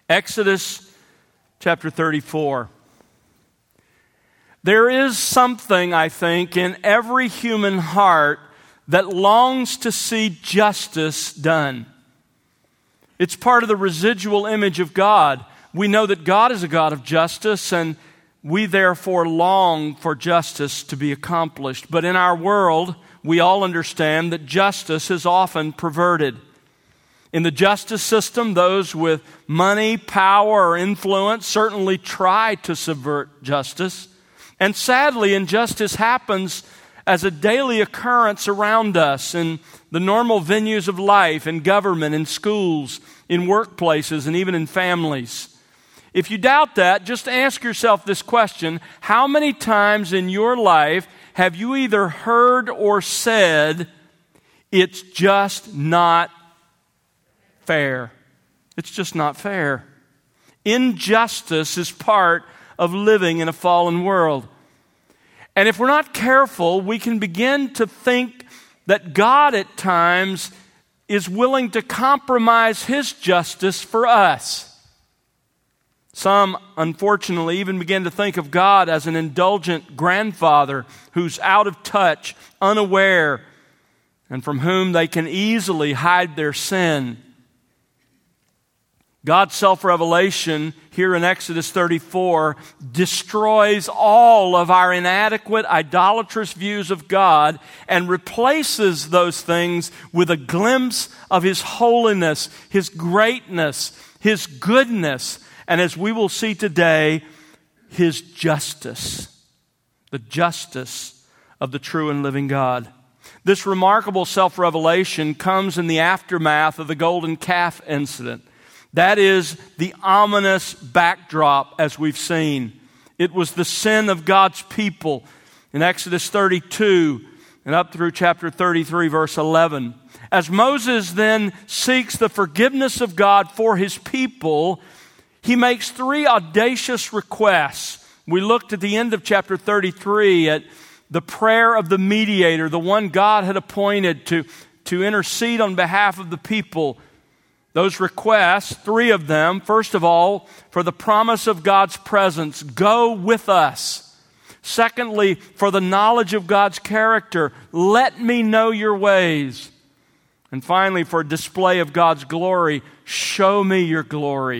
Exodus chapter 34. There is something, I think, in every human heart that longs to see justice done. It's part of the residual image of God. We know that God is a God of justice, and we therefore long for justice to be accomplished. But in our world, we all understand that justice is often perverted. In the justice system, those with money, power, or influence certainly try to subvert justice. And sadly, injustice happens as a daily occurrence around us in the normal venues of life, in government, in schools, in workplaces, and even in families. If you doubt that, just ask yourself this question: how many times in your life have you either heard or said, "It's just not fair"? It's just not fair. Injustice is part of living in a fallen world. And if we're not careful, we can begin to think that God at times is willing to compromise His justice for us. Some, unfortunately, even begin to think of God as an indulgent grandfather who's out of touch, unaware, and from whom they can easily hide their sin. God's self-revelation here in Exodus 34 destroys all of our inadequate, idolatrous views of God and replaces those things with a glimpse of His holiness, His greatness, His goodness, and as we will see today, His justice, the justice of the true and living God. This remarkable self-revelation comes in the aftermath of the golden calf incident. That is the ominous backdrop, as we've seen. It was the sin of God's people in Exodus 32 and up through chapter 33, verse 11. As Moses then seeks the forgiveness of God for his people, he makes three audacious requests. We looked at the end of chapter 33 at the prayer of the mediator, the one God had appointed to intercede on behalf of the people. Those requests, three of them, first of all, for the promise of God's presence, go with us. Secondly, for the knowledge of God's character, let me know your ways. And finally, for a display of God's glory, show me your glory.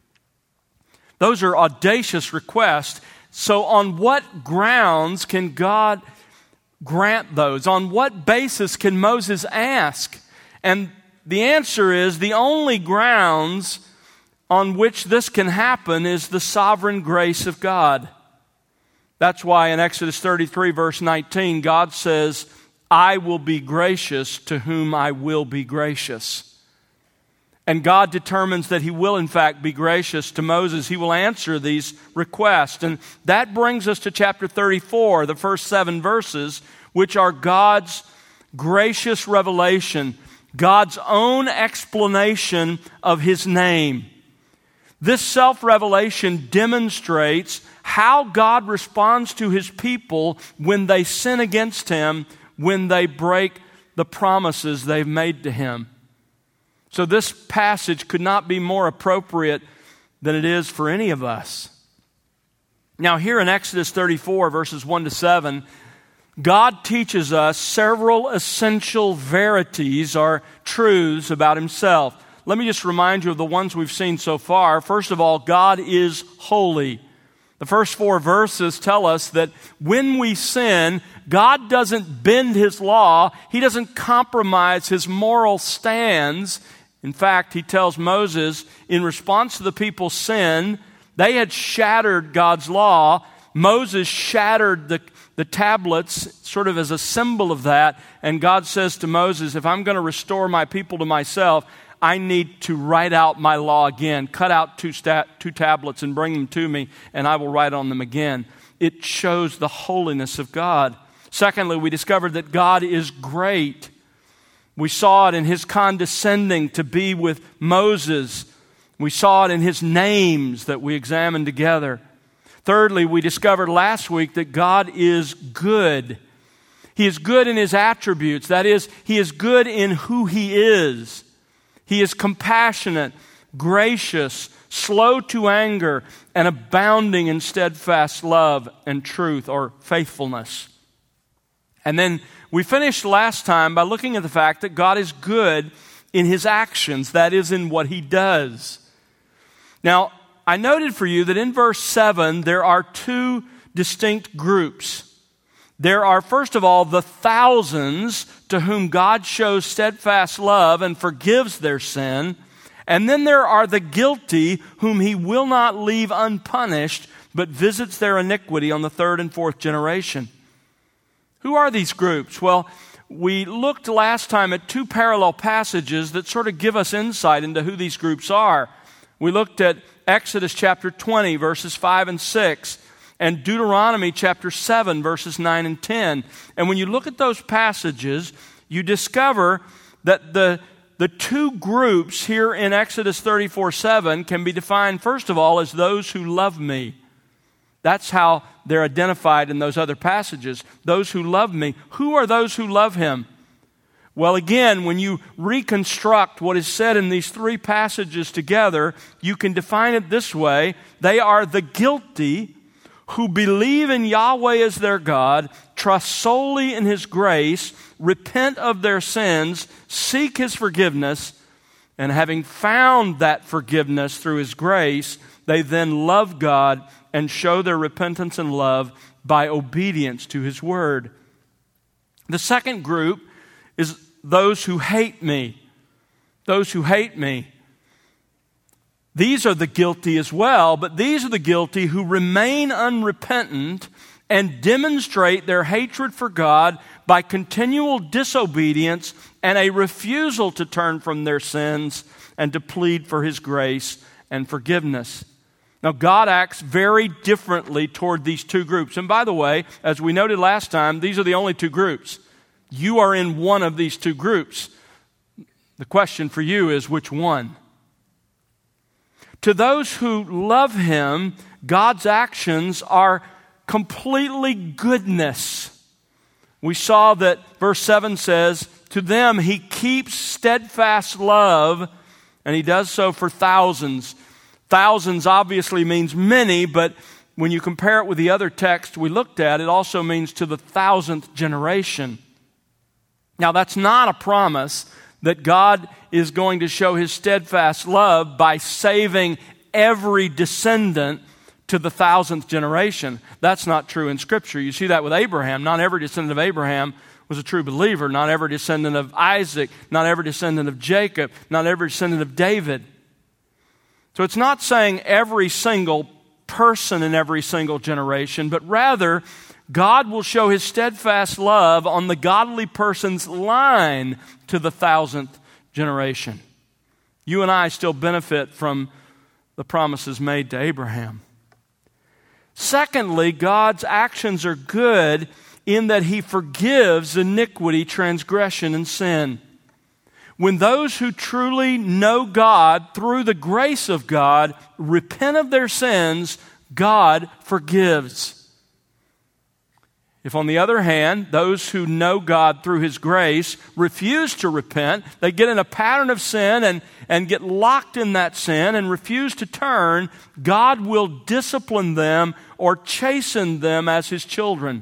Those are audacious requests. So on what grounds can God grant those? On what basis can Moses ask? And the answer is the only grounds on which this can happen is the sovereign grace of God. That's why in Exodus 33, verse 19, God says, I will be gracious to whom I will be gracious. And God determines that He will in fact be gracious to Moses. He will answer these requests. And that brings us to chapter 34, the first 7 verses, which are God's gracious revelation, God's own explanation of His name. This self-revelation demonstrates how God responds to His people when they sin against Him, when they break the promises they've made to Him. So this passage could not be more appropriate than it is for any of us. Now here in Exodus 34, verses 1 to 7, God teaches us several essential verities or truths about Himself. Let me just remind you of the ones we've seen so far. First of all, God is holy. The first 4 verses tell us that when we sin, God doesn't bend His law. He doesn't compromise His moral stands. In fact, He tells Moses, in response to the people's sin, they had shattered God's law. Moses shattered the tablets sort of as a symbol of that. And God says to Moses, if I'm going to restore my people to myself, I need to write out my law again. Cut out two tablets and bring them to me, and I will write on them again. It shows the holiness of God. Secondly, we discovered that God is great. We saw it in His condescending to be with Moses. We saw it in His names that we examined together. Thirdly, we discovered last week that God is good. He is good in His attributes. That is, He is good in who He is. He is compassionate, gracious, slow to anger, and abounding in steadfast love and truth or faithfulness. And then we finished last time by looking at the fact that God is good in His actions, that is, in what He does. Now, I noted for you that in verse 7 there are two distinct groups. There are, first of all, the thousands to whom God shows steadfast love and forgives their sin. And then there are the guilty whom He will not leave unpunished, but visits their iniquity on the third and fourth generation. Who are these groups? Well, we looked last time at two parallel passages that sort of give us insight into who these groups are. We looked at Exodus chapter 20, verses 5 and 6, and Deuteronomy chapter 7, verses 9 and 10. And when you look at those passages, you discover that the two groups here in Exodus 34:7 can be defined, first of all, as those who love me. That's how they're identified in those other passages. Those who love me. Who are those who love Him? Well, again, when you reconstruct what is said in these three passages together, you can define it this way. They are the guilty who believe in Yahweh as their God, trust solely in His grace, repent of their sins, seek His forgiveness, and having found that forgiveness through His grace, they then love God and show their repentance and love by obedience to His word. The second group is those who hate me. Those who hate me. These are the guilty as well, but these are the guilty who remain unrepentant and demonstrate their hatred for God by continual disobedience and a refusal to turn from their sins and to plead for His grace and forgiveness. Now, God acts very differently toward these two groups. And by the way, as we noted last time, these are the only two groups. You are in one of these two groups. The question for you is, which one? To those who love Him, God's actions are completely goodness. We saw that verse 7 says, to them He keeps steadfast love, and He does so for thousands. Thousands obviously means many, but when you compare it with the other text we looked at, it also means to the 1,000th generation. Now, that's not a promise that God is going to show His steadfast love by saving every descendant to the 1,000th generation. That's not true in Scripture. You see that with Abraham. Not every descendant of Abraham was a true believer. Not every descendant of Isaac. Not every descendant of Jacob. Not every descendant of David. So it's not saying every single person in every single generation, but rather God will show His steadfast love on the godly person's line to the 1,000th generation. You and I still benefit from the promises made to Abraham. Secondly, God's actions are good in that He forgives iniquity, transgression, and sin. When those who truly know God through the grace of God repent of their sins, God forgives. If, on the other hand, those who know God through His grace refuse to repent, they get in a pattern of sin and get locked in that sin and refuse to turn, God will discipline them or chasten them as His children.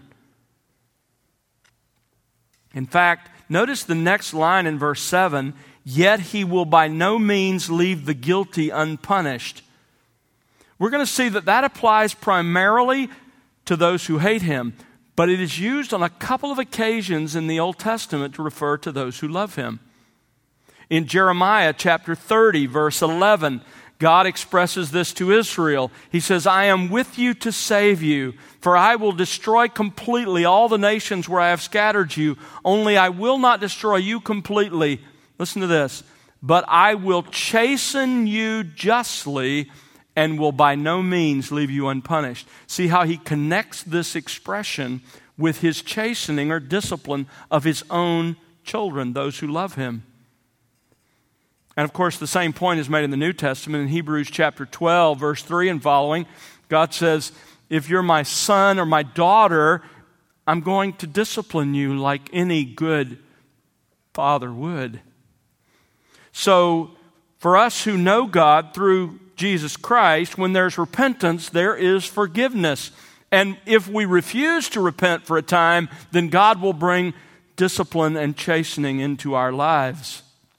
In fact, notice the next line in verse 7, yet He will by no means leave the guilty unpunished. We're going to see that that applies primarily to those who hate Him, but it is used on a couple of occasions in the Old Testament to refer to those who love Him. In Jeremiah chapter 30, verse 11, God expresses this to Israel. He says, I am with you to save you, for I will destroy completely all the nations where I have scattered you. Only I will not destroy you completely. Listen to this. But I will chasten you justly and will by no means leave you unpunished. See how He connects this expression with His chastening or discipline of His own children, those who love Him. And of course, the same point is made in the New Testament. In Hebrews chapter 12, verse 3 and following, God says, if you're my son or my daughter, I'm going to discipline you like any good father would. So, For us who know God through Jesus Christ, when there's repentance, there is forgiveness. And if we refuse to repent for a time, then God will bring discipline and chastening into our lives.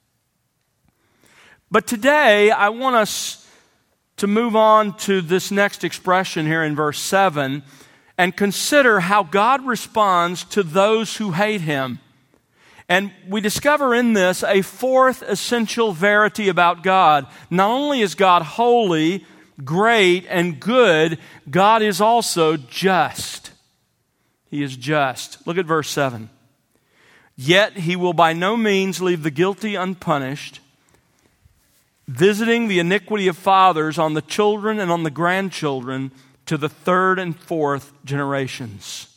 But today, I want us to move on to this next expression here in verse 7 and consider how God responds to those who hate Him. And we discover in this a fourth essential verity about God. Not only is God holy, great, and good, God is also just. He is just. Look at verse 7. Yet He will by no means leave the guilty unpunished, visiting the iniquity of fathers on the children and on the grandchildren to the third and fourth generations.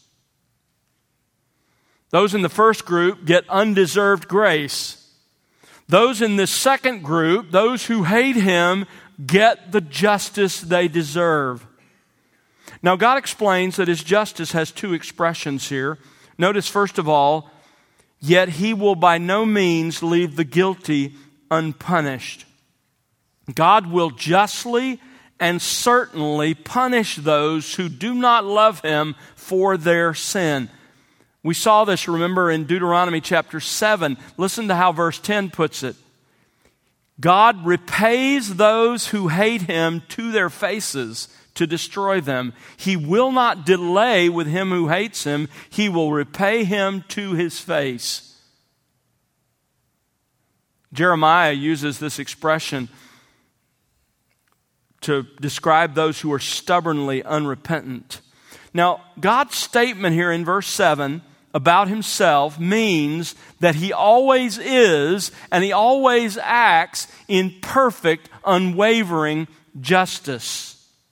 Those in the first group get undeserved grace. Those in this second group, those who hate Him, get the justice they deserve. Now, God explains that His justice has two expressions here. Notice, first of all, yet He will by no means leave the guilty unpunished. God will justly and certainly punish those who do not love Him for their sin. We saw this, remember, in Deuteronomy chapter 7. Listen to how verse 10 puts it. God repays those who hate Him to their faces to destroy them. He will not delay with him who hates Him. He will repay him to his face. Jeremiah uses this expression to describe those who are stubbornly unrepentant. Now, God's statement here in verse 7 about Himself means that He always is and He always acts in perfect, unwavering justice.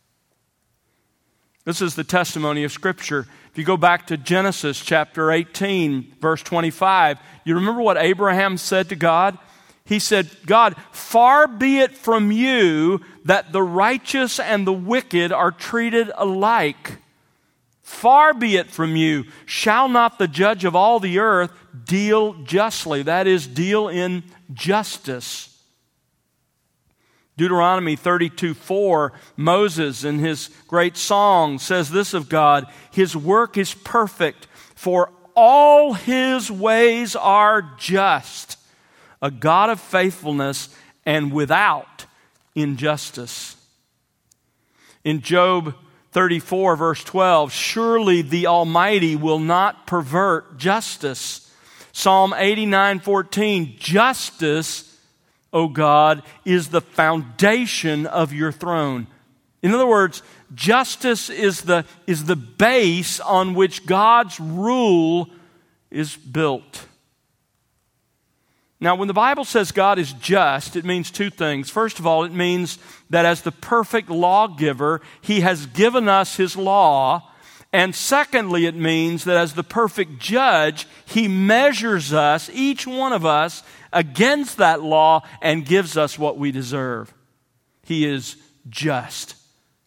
This is the testimony of Scripture. If you go back to Genesis chapter 18, verse 25, you remember what Abraham said to God? He said, God, far be it from you that the righteous and the wicked are treated alike. Far be it from you. Shall not the judge of all the earth deal justly? That is, deal in justice. Deuteronomy 32:4, Moses in his great song says this of God, His work is perfect, for all His ways are just, a God of faithfulness and without injustice. In Job 34, verse 12, surely the Almighty will not pervert justice. Psalm 89:14, justice, O God, is the foundation of your throne. In other words, justice is the base on which God's rule is built. Now, when the Bible says God is just, it means two things. First of all, it means that as the perfect lawgiver, He has given us His law. And secondly, it means that as the perfect judge, He measures us, each one of us, against that law and gives us what we deserve. He is just.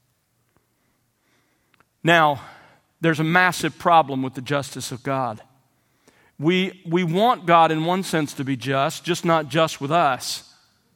Now, there's a massive problem with the justice of God. We want God in one sense to be just not just with us.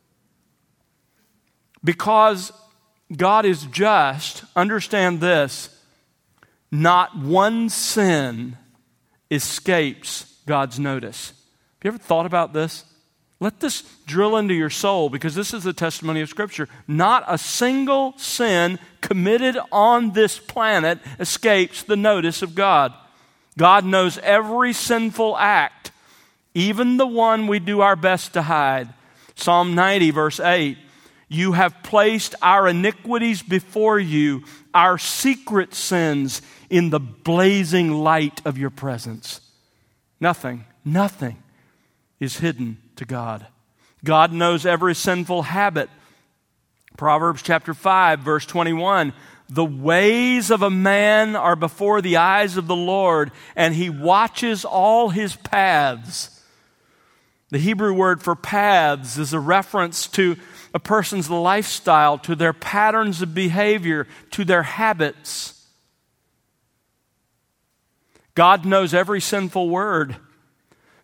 Because God is just, understand this, not one sin escapes God's notice. Have you ever thought about this? Let this drill into your soul, because this is the testimony of Scripture. Not a single sin committed on this planet escapes the notice of God. God knows every sinful act, even the one we do our best to hide. Psalm 90, verse 8, you have placed our iniquities before you, our secret sins in the blazing light of your presence. Nothing is hidden to God. God knows every sinful habit. Proverbs chapter 5, verse 21, the ways of a man are before the eyes of the Lord, and He watches all his paths. The Hebrew word for paths is a reference to a person's lifestyle, to their patterns of behavior, to their habits. God knows every sinful word.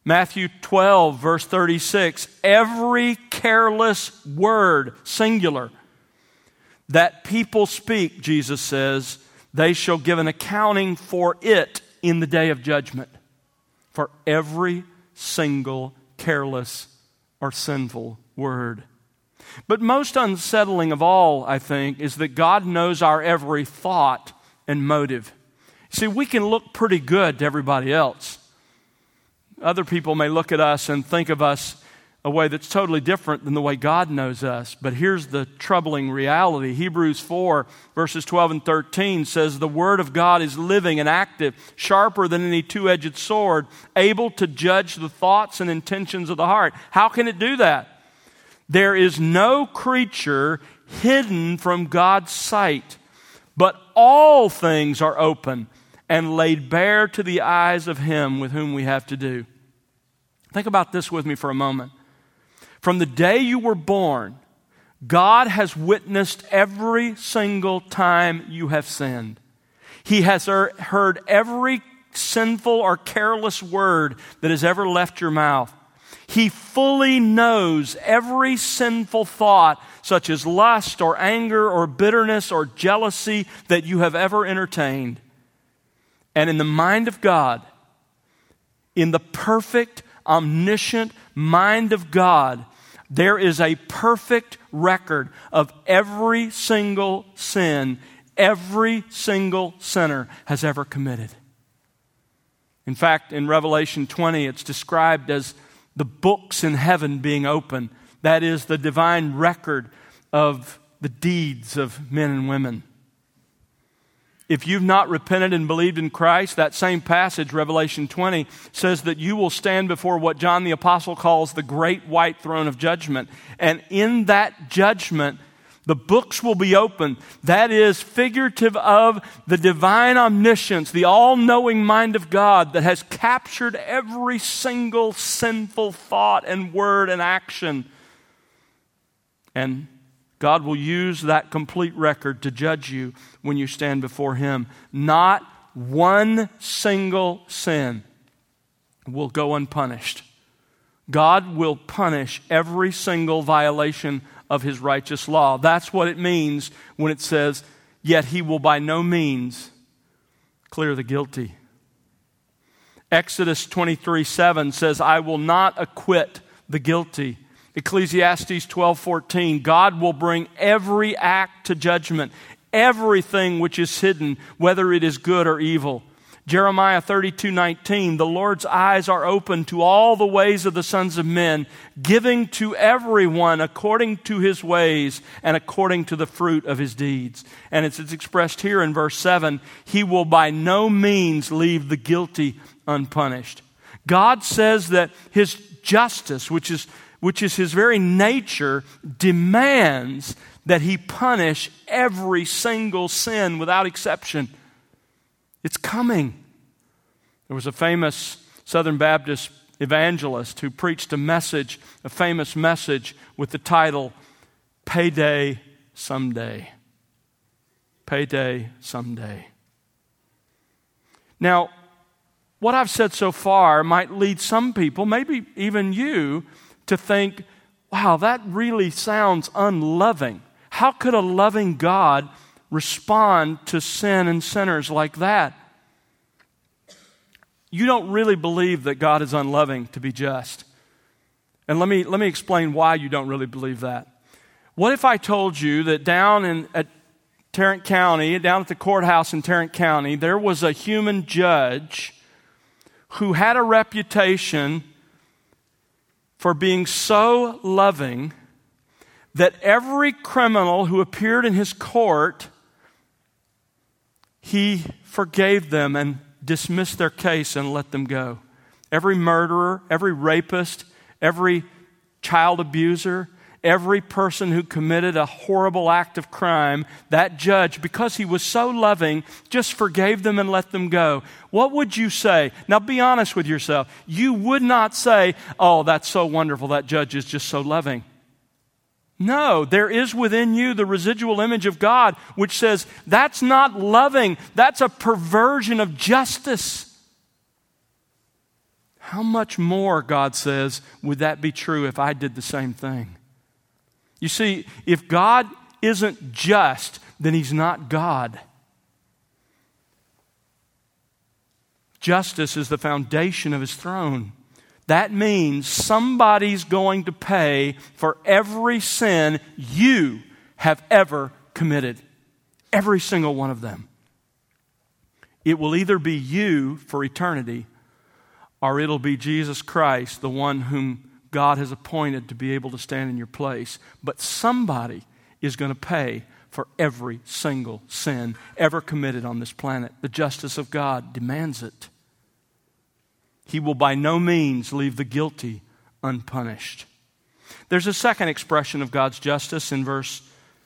Matthew 12, verse 36, every careless word, singular, that people speak, Jesus says, they shall give an accounting for it in the day of judgment. For every single careless or sinful word. But most unsettling of all, I think, is that God knows our every thought and motive. See, we can look pretty good to everybody else. Other people may look at us and think of us a way that's totally different than the way God knows us. But here's the troubling reality. Hebrews 4, verses 12 and 13 says, the Word of God is living and active, sharper than any two-edged sword, able to judge the thoughts and intentions of the heart. How can it do that? There is no creature hidden from God's sight, but all things are open and laid bare to the eyes of Him with whom we have to do. Think about this with me for a moment. From the day you were born, God has witnessed every single time you have sinned. He has heard every sinful or careless word that has ever left your mouth. He fully knows every sinful thought, such as lust or anger or bitterness or jealousy, that you have ever entertained. And in the mind of God, in the perfect, omniscient mind of God, there is a perfect record of every single sin every single sinner has ever committed. In fact, in Revelation 20, it's described as the books in heaven being open. That is the divine record of the deeds of men and women. If you've not repented and believed in Christ, that same passage, Revelation 20, says that you will stand before what John the Apostle calls the great white throne of judgment. And in that judgment, the books will be opened. That is figurative of the divine omniscience, the all-knowing mind of God that has captured every single sinful thought and word and action. And God will use that complete record to judge you when you stand before Him. Not one single sin will go unpunished. God will punish every single violation of His righteous law. That's what it means when it says, yet He will by no means clear the guilty. Exodus 23:7 says, I will not acquit the guilty. Ecclesiastes 12:14, God will bring every act to judgment, everything which is hidden, whether it is good or evil. Jeremiah 32:19, the Lord's eyes are open to all the ways of the sons of men, giving to everyone according to his ways and according to the fruit of his deeds. And it's expressed here in verse 7, He will by no means leave the guilty unpunished. God says that His justice, which is His very nature, demands that He punish every single sin without exception. It's coming. There was a famous Southern Baptist evangelist who preached a famous message with the title, Payday Someday. Payday Someday. Now, what I've said so far might lead some people, maybe even you, to think, wow, that really sounds unloving. How could a loving God respond to sin and sinners like that? You don't really believe that God is unloving to be just. And let me explain why you don't really believe that. What if I told you that down at Tarrant County, down at the courthouse in Tarrant County, there was a human judge who had a reputation for being so loving that every criminal who appeared in his court, he forgave them and dismissed their case and let them go. Every murderer, every rapist, every child abuser, every person who committed a horrible act of crime, that judge, because he was so loving, just forgave them and let them go. What would you say? Now be honest with yourself. You would not say, oh, that's so wonderful, that judge is just so loving. No, there is within you the residual image of God, which says that's not loving. That's a perversion of justice. how much more, God says, would that be true if I did the same thing? You see, if God isn't just, then He's not God. Justice is the foundation of His throne. That means somebody's going to pay for every sin you have ever committed. Every single one of them. It will either be you for eternity, or it'll be Jesus Christ, the one whom God has appointed to be able to stand in your place. But somebody is going to pay for every single sin ever committed on this planet. The justice of God demands it. He will by no means leave the guilty unpunished. There's a second expression of God's justice in verse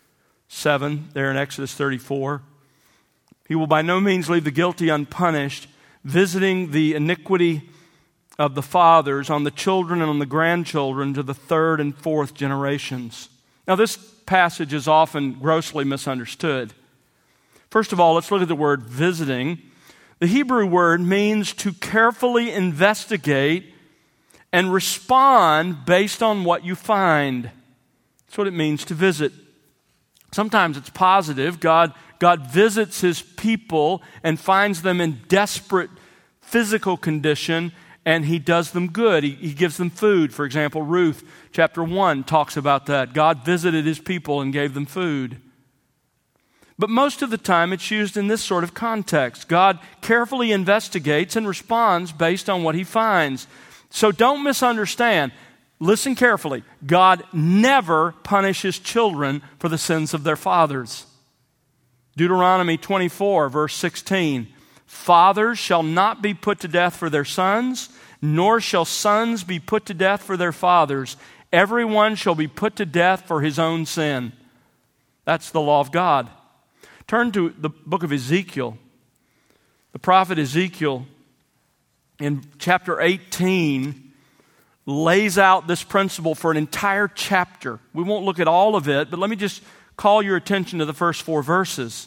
7 there in Exodus 34. He will by no means leave the guilty unpunished, visiting the iniquity of the fathers on the children and on the grandchildren to the third and fourth generations. Now this passage is often grossly misunderstood. First of all, let's look at the word visiting. The Hebrew word means to carefully investigate and respond based on what you find. That's what it means to visit. Sometimes it's positive. God visits His people and finds them in desperate physical condition, and He does them good. He gives them food. For example, Ruth chapter 1 talks about that. God visited His people and gave them food. But most of the time it's used in this sort of context. God carefully investigates and responds based on what He finds. So don't misunderstand. Listen carefully. God never punishes children for the sins of their fathers. Deuteronomy 24, verse 16. Fathers shall not be put to death for their sons, nor shall sons be put to death for their fathers. Everyone shall be put to death for his own sin. That's the law of God. Turn to the book of Ezekiel. The prophet Ezekiel in chapter 18 lays out this principle for an entire chapter. We won't look at all of it, but let me just call your attention to the first 4 verses.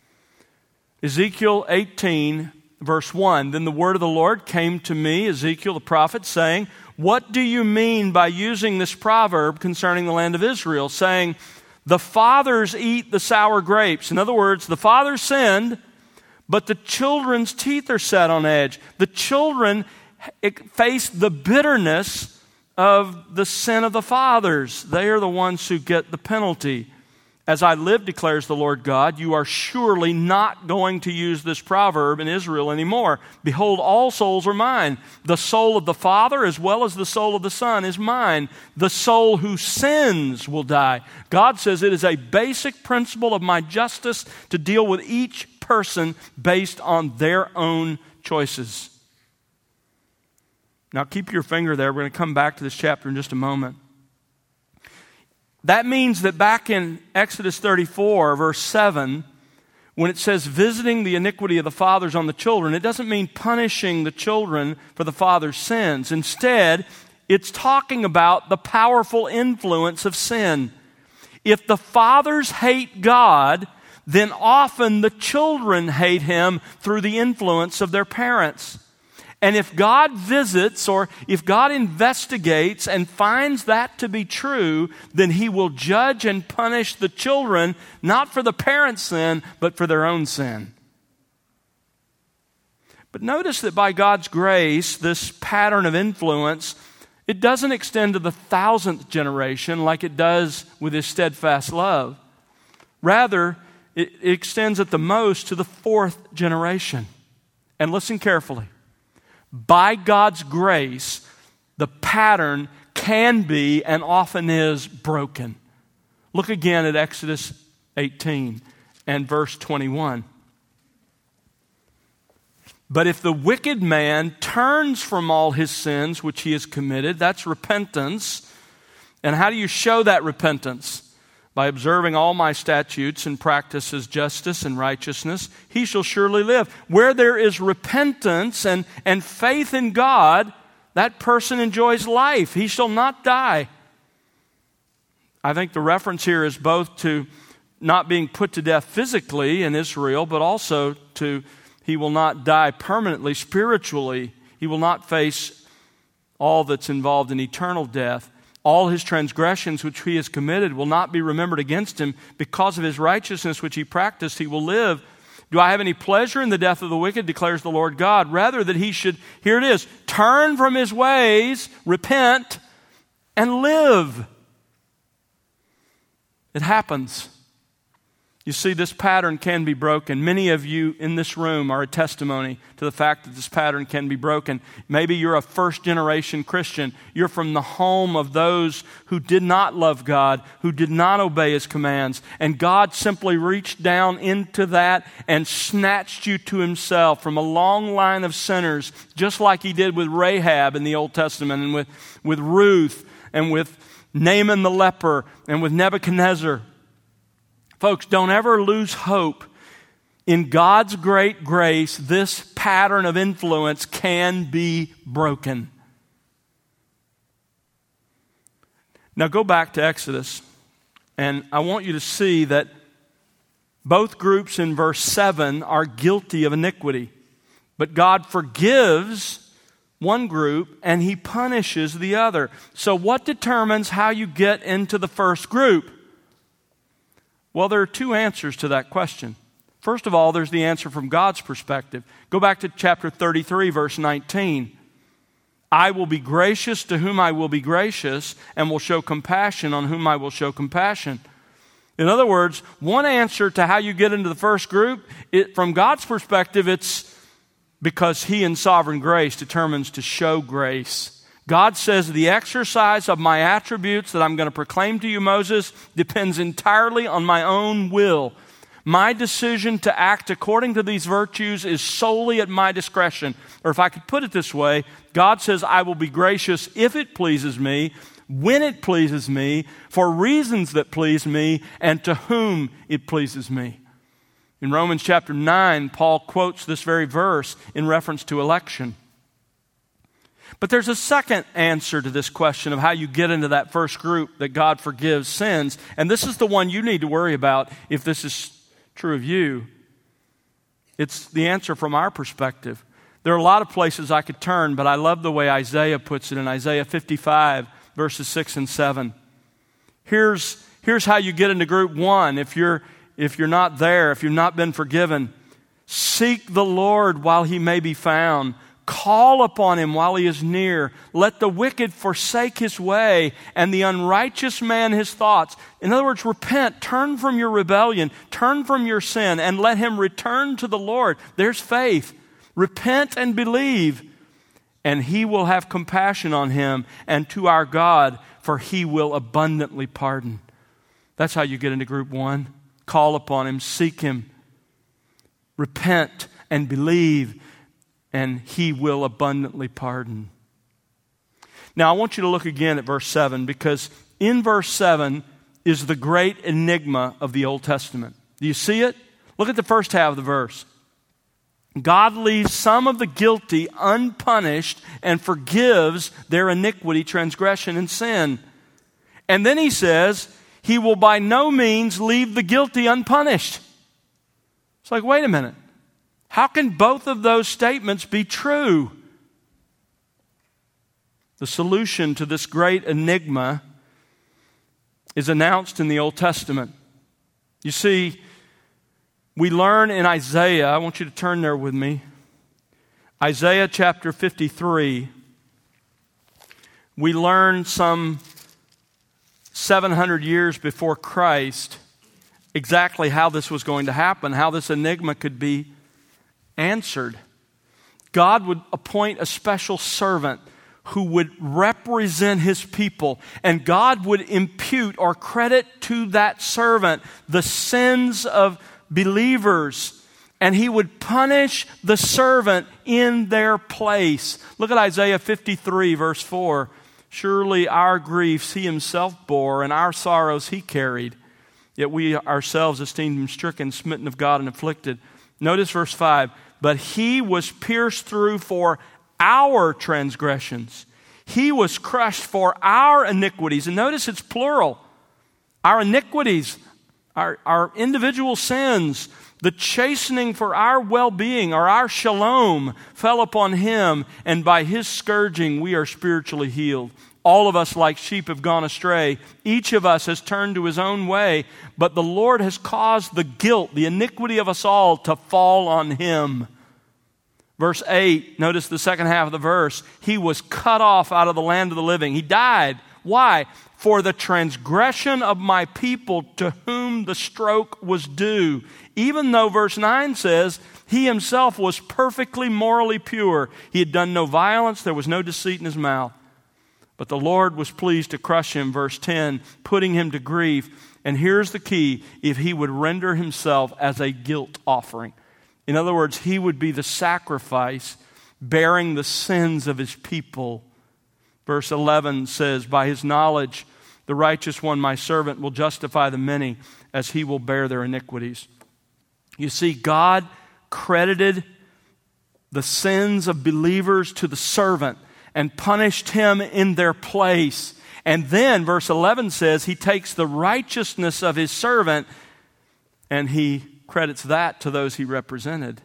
Ezekiel 18, verse 1. Then the word of the Lord came to me, Ezekiel the prophet, saying, what do you mean by using this proverb concerning the land of Israel, saying, the fathers eat the sour grapes? In other words, the fathers sinned, but the children's teeth are set on edge. The children face the bitterness of the sin of the fathers. They are the ones who get the penalty. As I live, declares the Lord God, you are surely not going to use this proverb in Israel anymore. Behold, all souls are mine. The soul of the Father as well as the soul of the Son is mine. The soul who sins will die. God says it is a basic principle of my justice to deal with each person based on their own choices. Now keep your finger there. We're going to come back to this chapter in just a moment. That means that back in Exodus 34, verse 7, when it says visiting the iniquity of the fathers on the children, it doesn't mean punishing the children for the father's sins. Instead, it's talking about the powerful influence of sin. If the fathers hate God, then often the children hate Him through the influence of their parents. And if God visits or if God investigates and finds that to be true, then He will judge and punish the children, not for the parents' sin, but for their own sin. But notice that by God's grace, this pattern of influence, it doesn't extend to the 1,000th generation like it does with His steadfast love. Rather, it extends at the most to the 4th generation. And listen carefully. By God's grace, the pattern can be and often is broken. Look again at Exodus 18 and verse 21. But if the wicked man turns from all his sins which he has committed, that's repentance. And how do you show that repentance? By observing all my statutes and practices justice and righteousness, he shall surely live. Where there is repentance and faith in God, that person enjoys life. He shall not die. I think the reference here is both to not being put to death physically in Israel, but also to he will not die permanently, spiritually. He will not face all that's involved in eternal death. All his transgressions which he has committed will not be remembered against him. Because of his righteousness which he practiced, he will live. Do I have any pleasure in the death of the wicked, declares the Lord God? Rather that he should, here it is, turn from his ways, repent, and live. It happens. You see, this pattern can be broken. Many of you in this room are a testimony to the fact that this pattern can be broken. Maybe you're a first-generation Christian. You're from the home of those who did not love God, who did not obey His commands. And God simply reached down into that and snatched you to Himself from a long line of sinners, just like He did with Rahab in the Old Testament, and with Ruth, and with Naaman the leper, and with Nebuchadnezzar. Folks, don't ever lose hope. In God's great grace, this pattern of influence can be broken. Now go back to Exodus, and I want you to see that both groups in verse 7 are guilty of iniquity. But God forgives one group and He punishes the other. So what determines how you get into the first group? Well, there are two answers to that question. First of all, there's the answer from God's perspective. Go back to chapter 33, verse 19. I will be gracious to whom I will be gracious, and will show compassion on whom I will show compassion. In other words, one answer to how you get into the first group, from God's perspective, it's because He in sovereign grace determines to show grace. God says the exercise of my attributes that I'm going to proclaim to you, Moses, depends entirely on my own will. My decision to act according to these virtues is solely at my discretion. Or if I could put it this way, God says I will be gracious if it pleases me, when it pleases me, for reasons that please me, and to whom it pleases me. In Romans chapter 9, Paul quotes this very verse in reference to election. But there's a second answer to this question of how you get into that first group that God forgives sins. And this is the one you need to worry about if this is true of you. It's the answer from our perspective. There are a lot of places I could turn, but I love the way Isaiah puts it in Isaiah 55, verses 6 and 7. Here's how you get into group one if you're not there, if you've not been forgiven. Seek the Lord while He may be found. Call upon Him while He is near. Let the wicked forsake his way, and the unrighteous man his thoughts. In other words, repent, turn from your rebellion, turn from your sin, and let him return to the Lord. There's faith. Repent and believe, and He will have compassion on him, and to our God, for He will abundantly pardon. That's how you get into group one. Call upon Him, seek Him, repent and believe, and He will abundantly pardon. Now, I want you to look again at verse 7, because in verse 7 is the great enigma of the Old Testament. Do you see it? Look at the first half of the verse. God leaves some of the guilty unpunished and forgives their iniquity, transgression, and sin. And then He says, He will by no means leave the guilty unpunished. It's like, wait a minute. How can both of those statements be true? The solution to this great enigma is announced in the Old Testament. You see, we learn in Isaiah, I want you to turn there with me, Isaiah chapter 53, we learn some 700 years before Christ exactly how this was going to happen, how this enigma could be answered. God would appoint a special servant who would represent His people, and God would impute or credit to that servant the sins of believers, and He would punish the servant in their place. Look at Isaiah 53, verse 4. Surely our griefs He Himself bore, and our sorrows He carried. Yet we ourselves esteemed Him stricken, smitten of God, and afflicted. Notice verse 5. But He was pierced through for our transgressions. He was crushed for our iniquities. And notice it's plural. Our iniquities, our individual sins, the chastening for our well-being or our shalom fell upon him, and by his scourging we are spiritually healed. All of us like sheep have gone astray. Each of us has turned to his own way, but the Lord has caused the guilt, the iniquity of us all to fall on him. Verse 8, notice the second half of the verse. He was cut off out of the land of the living. He died. Why? For the transgression of my people to whom the stroke was due. Even though verse 9 says he himself was perfectly morally pure. He had done no violence. There was no deceit in his mouth. But the Lord was pleased to crush him, verse 10, putting him to grief. And here's the key: if he would render himself as a guilt offering. In other words, he would be the sacrifice bearing the sins of his people. Verse 11 says, by his knowledge, the righteous one, my servant, will justify the many as he will bear their iniquities. You see, God credited the sins of believers to the servant and punished him in their place. And then verse 11 says he takes the righteousness of his servant and he credits that to those he represented.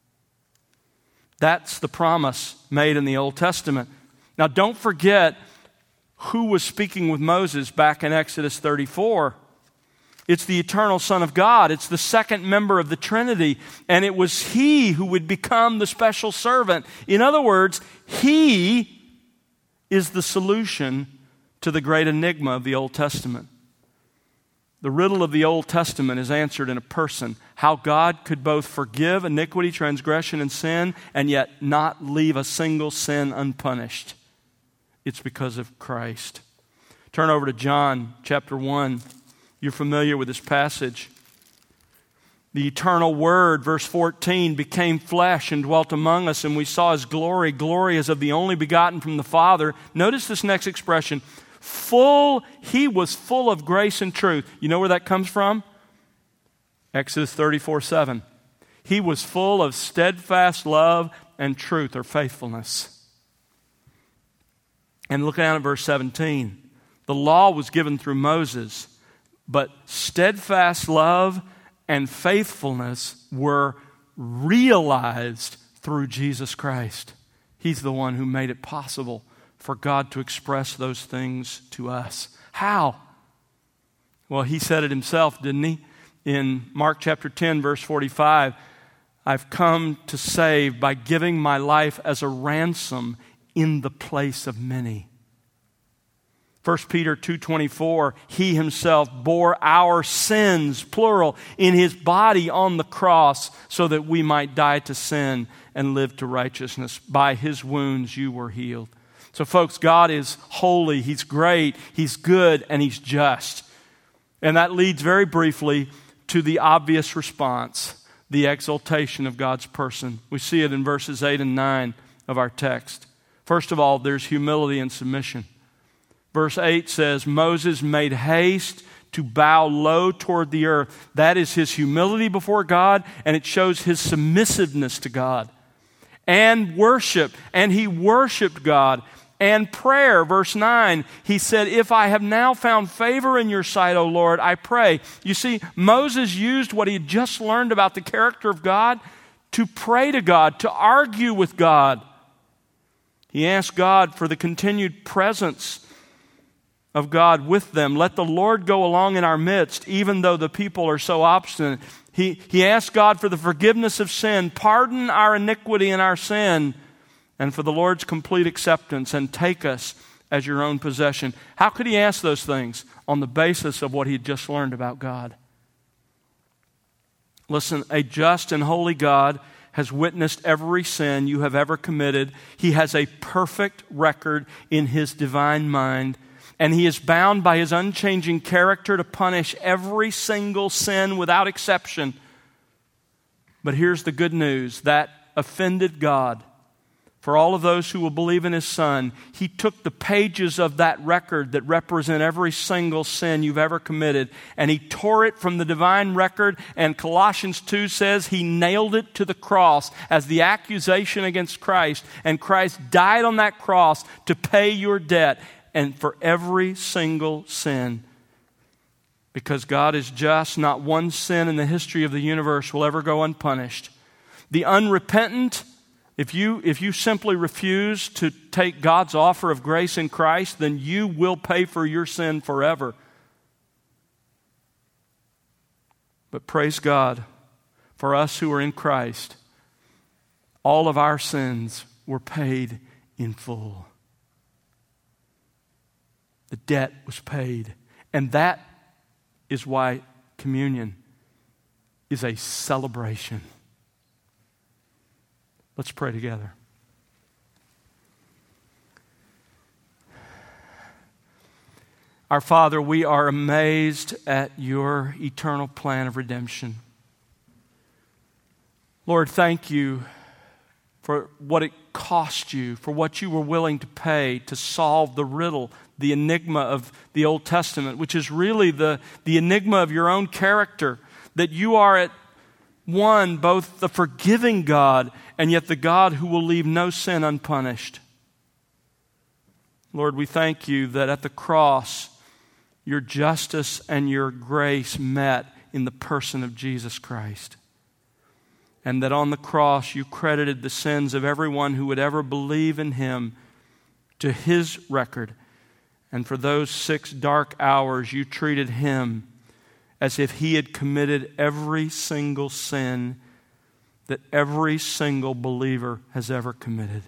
That's the promise made in the Old Testament. Now don't forget who was speaking with Moses back in Exodus 34. It's the eternal Son of God. It's the second member of the Trinity. And it was he who would become the special servant. In other words, he is the solution to the great enigma of the Old Testament. The riddle of the Old Testament is answered in a person. How God could both forgive iniquity, transgression, and sin, and yet not leave a single sin unpunished. It's because of Christ. Turn over to John chapter 1. You're familiar with this passage. The eternal Word, verse 14, became flesh and dwelt among us, and we saw his glory. Glory as of the only begotten from the Father. Notice this next expression. He was full of grace and truth. You know where that comes from? Exodus 34:7. He was full of steadfast love and truth or faithfulness. And look down at verse 17. The law was given through Moses, but steadfast love and faithfulness were realized through Jesus Christ. He's the one who made it possible for God to express those things to us. How? Well, he said it himself, didn't he? In Mark chapter 10, verse 45, I've come to save by giving my life as a ransom in the place of many. 1 Peter 2:24, he himself bore our sins, plural, in his body on the cross so that we might die to sin and live to righteousness. By his wounds you were healed. So folks, God is holy, he's great, he's good, and he's just. And that leads very briefly to the obvious response, the exaltation of God's person. We see it in verses 8 and 9 of our text. First of all, there's humility and submission. Verse 8 says, Moses made haste to bow low toward the earth. That is his humility before God, and it shows his submissiveness to God. And worship, and he worshiped God. And prayer, verse 9, he said, if I have now found favor in your sight, O Lord, I pray. You see, Moses used what he had just learned about the character of God to pray to God, to argue with God. He asked God for the continued presence of God with them. Let the Lord go along in our midst, even though the people are so obstinate. He asked God for the forgiveness of sin, pardon our iniquity and our sin, and for the Lord's complete acceptance, and take us as your own possession. How could he ask those things? On the basis of what he had just learned about God. Listen, a just and holy God has witnessed every sin you have ever committed. He has a perfect record in his divine mind, and he is bound by his unchanging character to punish every single sin without exception. But here's the good news. That offended God, for all of those who will believe in his Son, he took the pages of that record that represent every single sin you've ever committed, and he tore it from the divine record, and Colossians 2 says he nailed it to the cross as the accusation against Christ, and Christ died on that cross to pay your debt, and for every single sin. Because God is just, not one sin in the history of the universe will ever go unpunished. The unrepentant, if you simply refuse to take God's offer of grace in Christ, then you will pay for your sin forever. But praise God, for us who are in Christ, all of our sins were paid in full. The debt was paid. And that is why communion is a celebration. Let's pray together. Our Father, we are amazed at your eternal plan of redemption. Lord, thank you for what it cost you, for what you were willing to pay to solve the riddle, the enigma of the Old Testament, which is really the enigma of your own character, that you are at one, both the forgiving God and yet the God who will leave no sin unpunished. Lord, we thank you that at the cross, your justice and your grace met in the person of Jesus Christ. And that on the cross you credited the sins of everyone who would ever believe in him to his record. And for those 6 dark hours you treated him as if he had committed every single sin that every single believer has ever committed,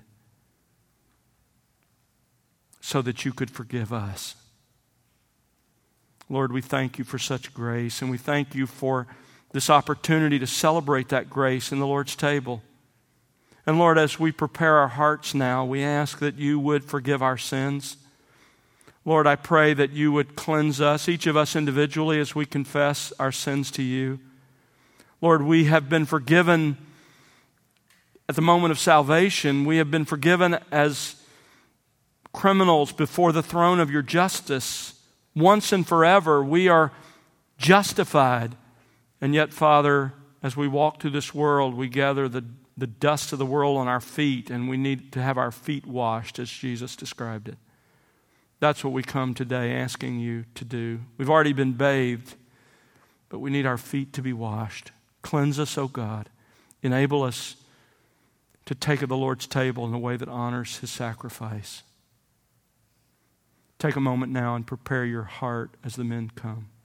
so that you could forgive us. Lord, we thank you for such grace, and we thank you for this opportunity to celebrate that grace in the Lord's table. And Lord, as we prepare our hearts now, we ask that you would forgive our sins. Lord, I pray that you would cleanse us, each of us individually, as we confess our sins to you. Lord, we have been forgiven at the moment of salvation. We have been forgiven as criminals before the throne of your justice. Once and forever, we are justified. And yet, Father, as we walk through this world, we gather the dust of the world on our feet, and we need to have our feet washed, as Jesus described it. That's what we come today asking you to do. We've already been bathed, but we need our feet to be washed. Cleanse us, O God. Enable us to take of the Lord's table in a way that honors his sacrifice. Take a moment now and prepare your heart as the men come.